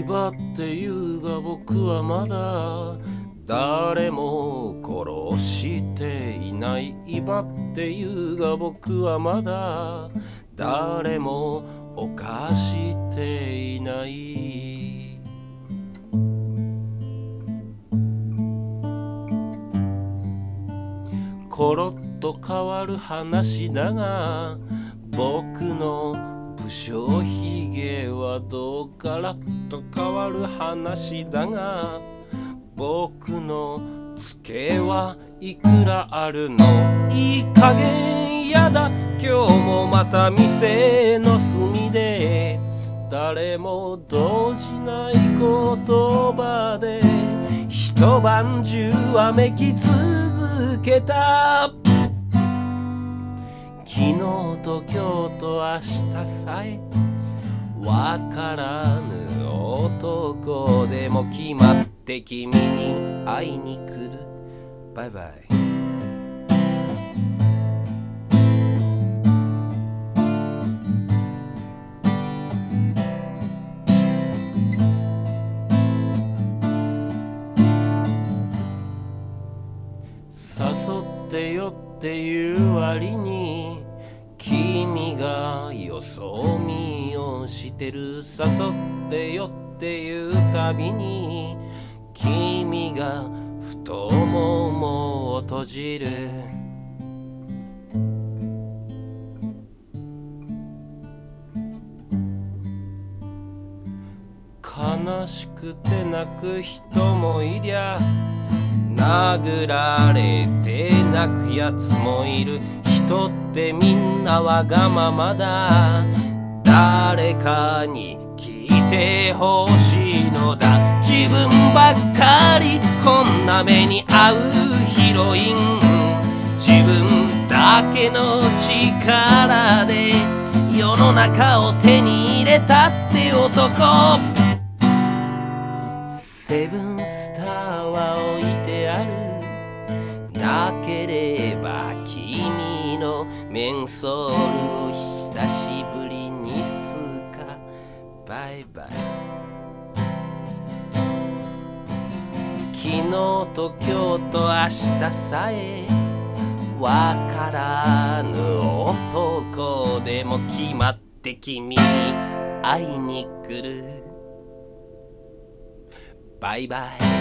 ばって言うが僕はまだ誰も殺していない。威張って言うが僕はまだ誰も犯していない。コロッと変わる話だが、僕の不精ひげはどうガラッと変わる話だが、僕のツケはいくらあるの。いい加減やだ、今日もまた店の隅で誰も動じない言葉で一晩中わめき続けた。昨日と今日と明日さえわからぬ男でも決まって君に会いに来る。バイバイ。誘ってよっていう割に君がよそ見をしてる。誘ってよっていうたびに君が太ももを閉じる。悲しくて泣く人もいりゃ、殴られて泣くやつもいる。人ってみんなわがままだ。誰かに聞いてほしいのだ。自分ばっかりこんな目に遭うヒロイン。自分だけの力で世の中を手に入れたって男。セブンスターは置いてある。なければ君のメンソールを久しぶりに吸うか。バイバイ。昨日と今日と明日さえわからぬ男でも決まって君に会いに来る。バイバイ。